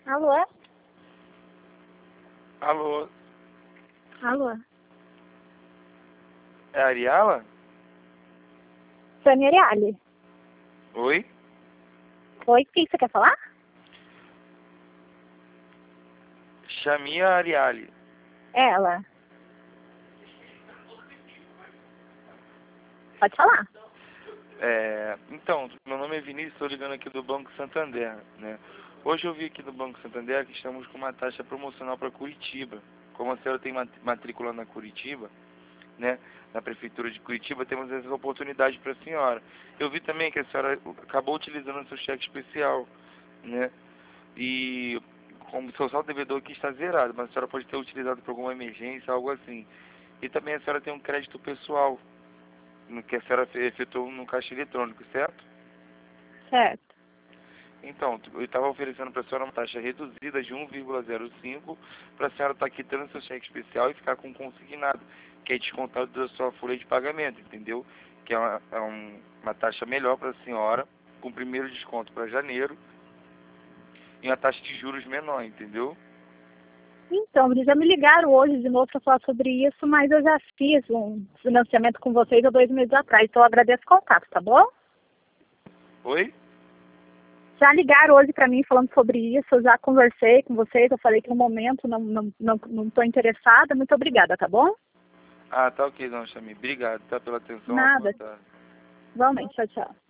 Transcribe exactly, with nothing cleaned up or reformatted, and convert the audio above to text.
Alô? Alô, Alô? é a Ariala? Sônia Ariali. Oi? Oi, o que você quer falar? Chame a Ariali. Ela. Pode falar. É, então, meu nome é Vinícius, estou ligando aqui do Banco Santander, né? Hoje eu vi aqui do Banco Santander que estamos com uma taxa promocional para Curitiba. Como a senhora tem mat- matrícula na Curitiba, né? Na Prefeitura de Curitiba, temos essa oportunidade para a senhora. Eu vi também que a senhora acabou utilizando o seu cheque especial, né? E como seu saldo devedor aqui está zerado, mas a senhora pode ter utilizado para alguma emergência, algo assim. E também a senhora tem um crédito pessoal, no que a senhora fe- efetuou no caixa eletrônico, certo? Certo. Então, eu estava oferecendo para a senhora uma taxa reduzida de um vírgula zero cinco para a senhora estar quitando seu cheque especial e ficar com um consignado, que é descontado da sua folha de pagamento, entendeu? Que é uma, é um- uma taxa melhor para a senhora, com o primeiro desconto para janeiro e uma taxa de juros menor, entendeu? Então, eles já me ligaram hoje de novo para falar sobre isso, mas eu já fiz um financiamento com vocês há dois meses atrás, então eu agradeço o contato, tá bom? Oi? Já ligaram hoje para mim falando sobre isso, eu já conversei com vocês, eu falei que no momento não não não não estou interessada, muito obrigada, tá bom? Ah, tá ok, dona Chami. Obrigado, tá, pela atenção. Uma boa Nada. tarde. Igualmente, tchau, tchau.